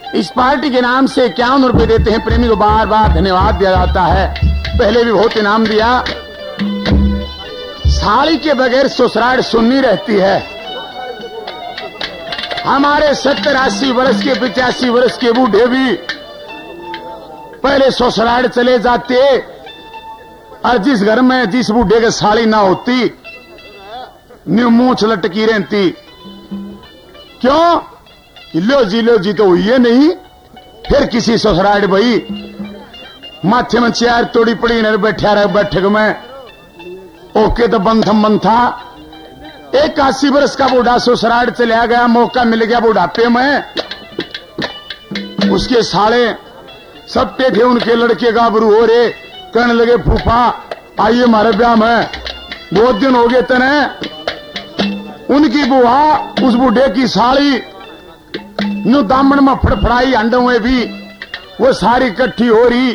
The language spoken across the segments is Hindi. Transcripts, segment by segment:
इस पार्टी के नाम से 51 रुपए देते हैं। प्रेमी को बार बार धन्यवाद दिया जाता है। पहले भी बहुत इनाम दिया। साड़ी के बगैर ससुराल सुन्नी रहती है। हमारे 70-80 वर्ष के 85 वर्ष के बूढ़े भी पहले ससुराल चले जाते, और जिस घर में जिस बूढ़े के साड़ी ना होती न्यू मूंछ लटकी रहती। क्यों? लो जी तो हुई है नहीं। फिर किसी ससुराल भाई माथे में चेयर तोड़ी पड़ी न बैठा रहे बैठक में। ओके तो बंथम था। 81 वर्ष का बूढ़ा ससुराल चला गया, मौका मिल गया बुढ़ापे में। उसके साले सबटे थे, उनके लड़के गाभरू हो रहे, कहने लगे फूफा आइए हमारे ब्याह में, बहुत दिन हो गए तने। उनकी बुआ उस बूढ़े की साड़ी नु दामन में फड़फड़ाई, अंडों में भी वो सारी इकट्ठी हो रही।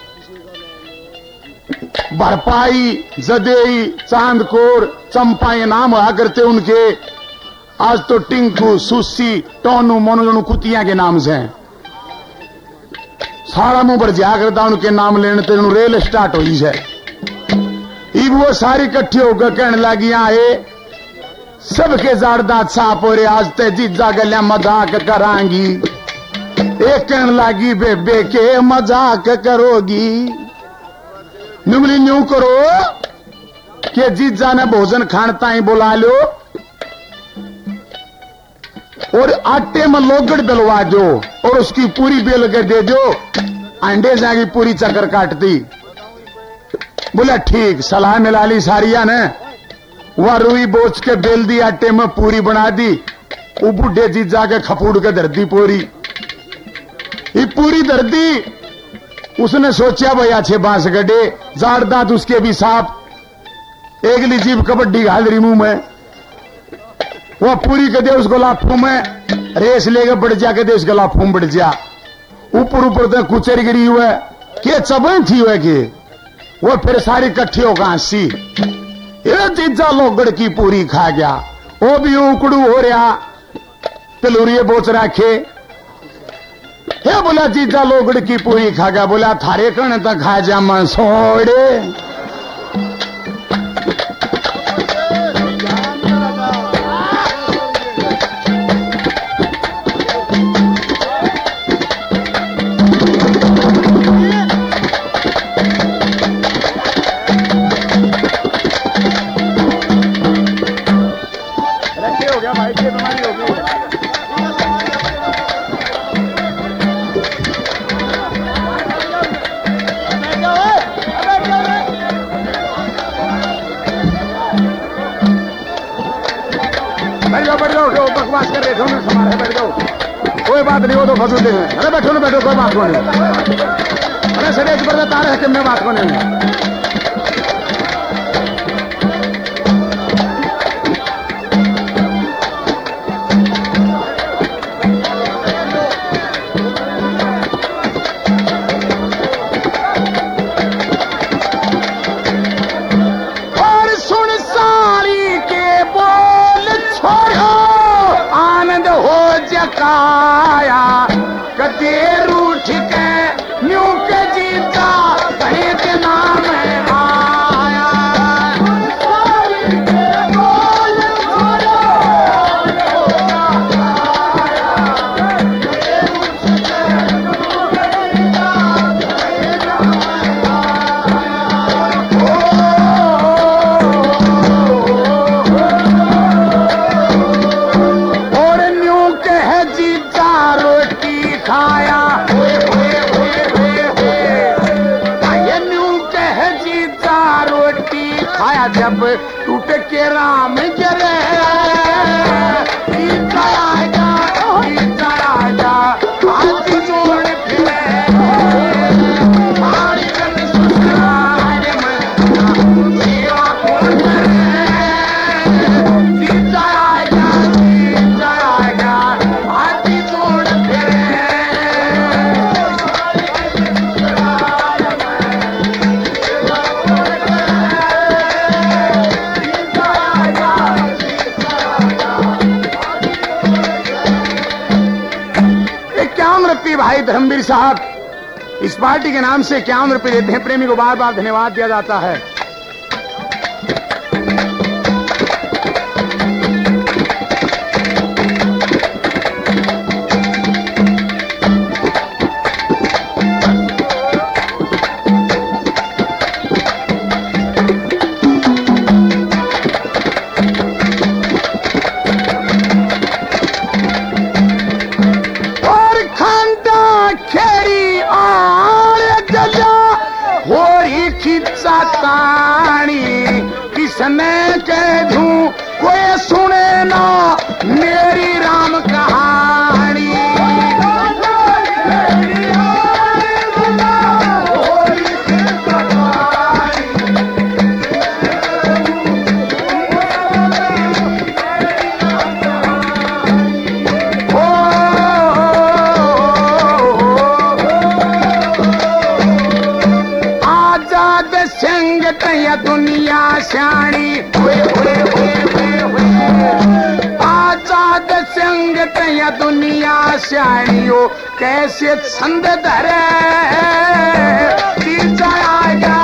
भरपाई, जदेई, चांदकोर, चंपा ये नाम हुआ करते उनके। आज तो टिंकू, सुसी, टोनू, मोनू कुतिया के नाम से सारा मुंह पर जा करता उनके नाम लेने तो रेल स्टार्ट हुई है। इब वो सारी इकट्ठी होकर कहने लगी आए सबके जारदात साफ हो रहे, आज ते जीजा गलिया मजाक करांगी। एक कहने लगी बेबे के मजाक करोगी, नुमली न्यू करो कि जीजा ने भोजन खानता ही बुला लो और आटे में लोगड़ डलवा दो और उसकी पूरी बेल के दे दो, अंडे जाएगी पूरी चक्कर काटती। बोला ठीक, सलाह मिला ली सारिया ने। वह रुई बोझ के बेल दी, आटे में पूरी बना दी। वो बुढ़े जीजा के खपूड़ के धर दी पूरी। ये पूरी धर दी। उसने सोचा भाई अच्छे बांस गड्ढे, जार दांत उसके भी साफ, एकली जीभ कबड्डी घाल रही मुंह में। वह पूरी के दे उस गुलाफों में रेस लेकर बढ़ जा के दे उस गुलाफों बढ़ जा। ऊपर ऊपर तक कुचर गिरी हुआ के चबन थी हुआ के वो फिर सारी इकट्ठी होगा हंसी। ये जीजा लोगड़ की पूरी खा गया, वो भी उकड़ू हो रहा, तलूरिये बोच रखे। हे बोला जीजा लोगड़ की पूरी खा गया। बोला थारे कण तक खा जा मन सोड़े। बकवास कर रहे थे समारे, बैठ जाओ, कोई बात नहीं, वो तो फसूले हैं। अरे बैठो ना, बैठो, कोई बात को नहीं। अरे सरेज पर तारे है कि मैं बात को नहीं। काया कदे रूठ के न्यू के जीता कहीं के नाम आया। जब टूट के राम जरे हाथी जोड़ फिरे सेवा कौन हाथी जोड़ फिरे। आपके भाई धर्मवीर साहब इस पार्टी के नाम से 51 रुपए देते हैं। प्रेमी को बार बार धन्यवाद दिया जाता है। किसने कह दूं कोई सुने ना मेरी राम कहानी। आजाद सिंह तैया दुनिया श्याणी आजाद सिंह तैया दुनिया श्याणियों कैसे छंद धरे आएगा